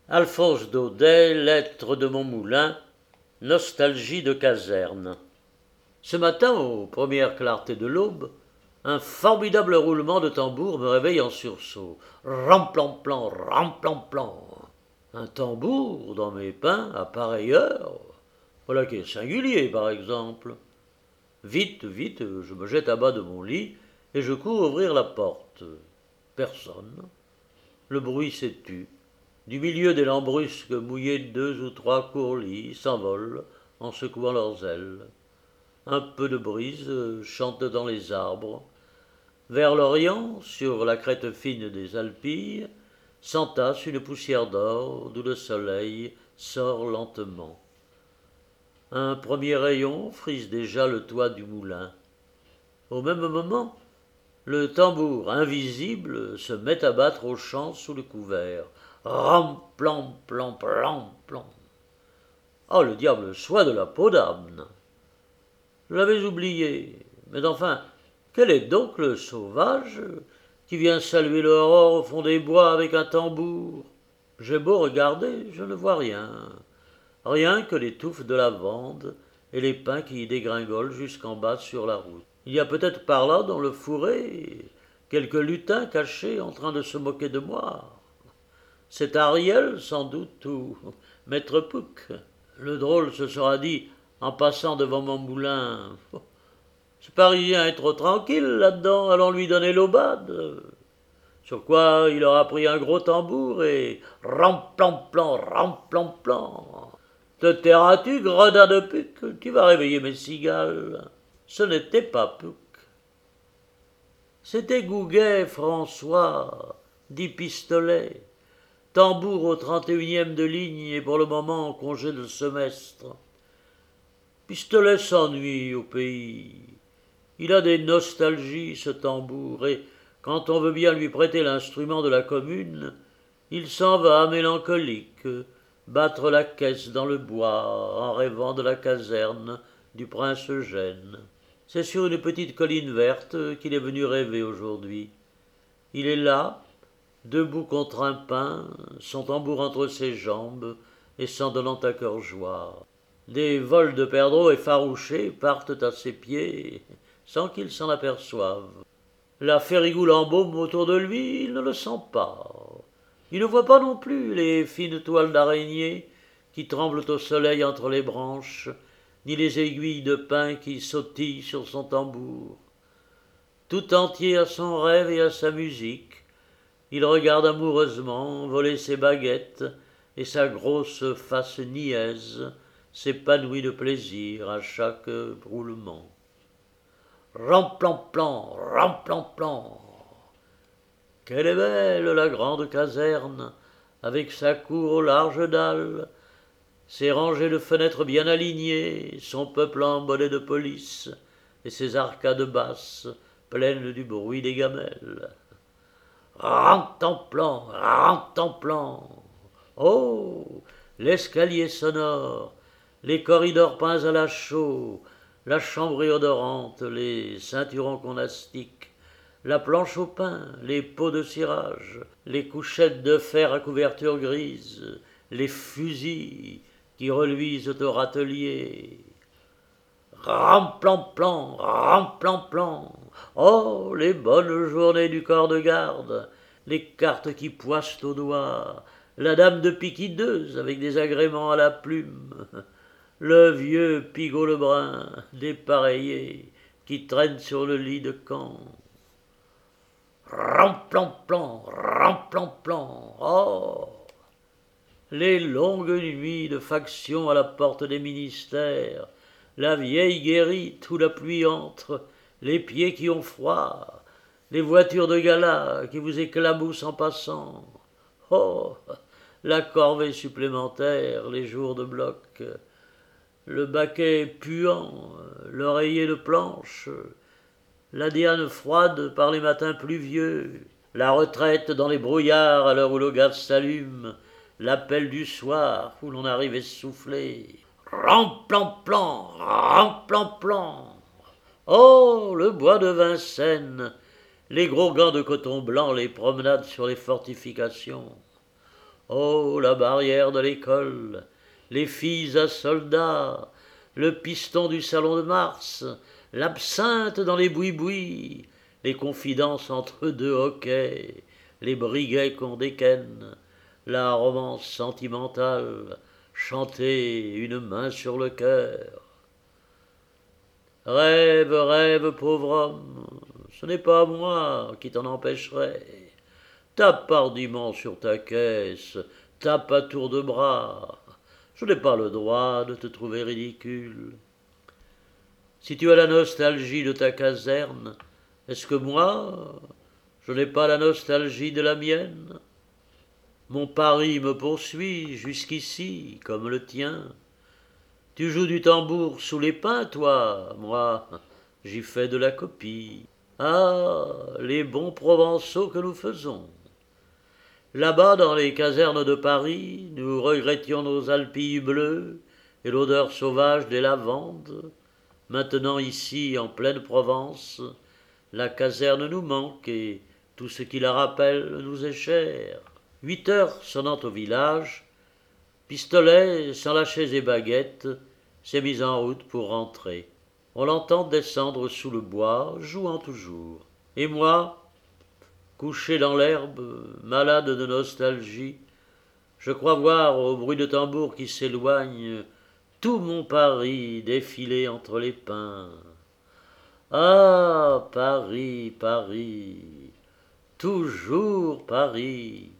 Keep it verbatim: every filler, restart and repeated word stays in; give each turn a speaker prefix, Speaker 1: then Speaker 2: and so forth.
Speaker 1: Alphonse Daudet, lettre de mon moulin, nostalgie de caserne. Ce matin, aux premières clartés de l'aube, un formidable roulement de tambour me réveille en sursaut. Ramplan-plan, ramplan-plan. Un tambour dans mes pins à pareille heure. Voilà qui est singulier, par exemple. Vite, vite, je me jette à bas de mon lit et je cours ouvrir la porte. Personne. Le bruit s'est tu. Du milieu des lambrusques mouillés, deux ou trois courlis s'envolent en secouant leurs ailes. Un peu de brise chante dans les arbres. Vers l'Orient, sur la crête fine des Alpilles, s'entasse une poussière d'or d'où le soleil sort lentement. Un premier rayon frise déjà le toit du moulin. Au même moment, le tambour invisible se met à battre au champ sous le couvert. Ram, plan, plan, plan, plan. Oh, le diable soit de la peau d'âne. Je l'avais oublié, mais enfin, quel est donc le sauvage qui vient saluer l'aurore au fond des bois avec un tambour? J'ai beau regarder, je ne vois rien. Rien que les touffes de lavande et les pins qui y dégringolent jusqu'en bas sur la route. Il y a peut-être par là, dans le fourré, quelques lutins cachés en train de se moquer de moi. C'est Ariel, sans doute, ou Maître Pouc. Le drôle se sera dit, en passant devant mon moulin, « Ce Parisien est trop tranquille là-dedans, allons lui donner l'aubade. » Sur quoi il aura pris un gros tambour et « Ramplan-plan, ramplan-plan. » Te tairas-tu, gredin de Puc? Tu vas réveiller mes cigales. Ce n'était pas Puc. C'était Gouguet François, dit Pistolet, tambour au trente et unième de ligne et pour le moment en congé de semestre. Pistolet s'ennuie au pays. Il a des nostalgies, ce tambour, et quand on veut bien lui prêter l'instrument de la commune, il s'en va mélancolique, battre la caisse dans le bois en rêvant de la caserne du prince Eugène. C'est sur une petite colline verte qu'il est venu rêver aujourd'hui. Il est là, debout contre un pin, son tambour entre ses jambes et s'en donnant à cœur joie. Des vols de perdreaux effarouchés partent à ses pieds sans qu'il s'en aperçoive. La férigoule embaume autour de lui, il ne le sent pas. Il ne voit pas non plus les fines toiles d'araignée qui tremblent au soleil entre les branches, ni les aiguilles de pin qui sautillent sur son tambour. Tout entier à son rêve et à sa musique, il regarde amoureusement voler ses baguettes et sa grosse face niaise s'épanouit de plaisir à chaque roulement. Ramplan-plan, ramplan-plan. Quelle est belle la grande caserne, avec sa cour aux larges dalles, ses rangées de fenêtres bien alignées, son peuple en bonnet de police, et ses arcades basses, pleines du bruit des gamelles. Rantemplan, rantemplan. Oh, l'escalier sonore, les corridors peints à la chaux, la chambrée odorante, les ceinturons qu'on astique, la planche au pain, les pots de cirage, les couchettes de fer à couverture grise, les fusils qui reluisent au râtelier. Ramplan-plan, ramplan-plan. Oh, les bonnes journées du corps de garde, les cartes qui poissent aux doigts, la dame de piquideuse avec des agréments à la plume, le vieux Pigault Lebrun dépareillé qui traîne sur le lit de camp. Ramplan-plan, ramplan-plan. Oh, les longues nuits de faction à la porte des ministères, la vieille guérite où la pluie entre, les pieds qui ont froid, les voitures de gala qui vous éclaboussent en passant. Oh, la corvée supplémentaire, les jours de bloc, le baquet puant, l'oreiller de planche, la diane froide par les matins pluvieux, la retraite dans les brouillards à l'heure où le gaz s'allume, l'appel du soir où l'on arrive essoufflé. Ramplan-plan, ramplan-plan. Oh, le bois de Vincennes, les gros gants de coton blanc, les promenades sur les fortifications. Oh, la barrière de l'école, les filles à soldats, le piston du salon de Mars, l'absinthe dans les boui-boui, les confidences entre deux hoquets, les briguets qu'on décaine, la romance sentimentale, chantée une main sur le cœur. Rêve, rêve, pauvre homme, ce n'est pas moi qui t'en empêcherai. Tape hardiment sur ta caisse, tape à tour de bras. Je n'ai pas le droit de te trouver ridicule. Si tu as la nostalgie de ta caserne, est-ce que moi, je n'ai pas la nostalgie de la mienne? Mon Paris me poursuit jusqu'ici, comme le tien. Tu joues du tambour sous les pins, toi, moi, j'y fais de la copie. Ah, les bons Provençaux que nous faisons. Là-bas, dans les casernes de Paris, nous regrettions nos alpilles bleues et l'odeur sauvage des lavandes. Maintenant, ici, en pleine Provence, la caserne nous manque et tout ce qui la rappelle nous est cher. Huit heures sonnant au village, Pistolet, sans lâcher et baguette, s'est mis en route pour rentrer. On l'entend descendre sous le bois, jouant toujours. Et moi, couché dans l'herbe, malade de nostalgie, je crois voir, au bruit de tambour qui s'éloigne, tout mon Paris défiler entre les pins. Ah, Paris, Paris, toujours Paris.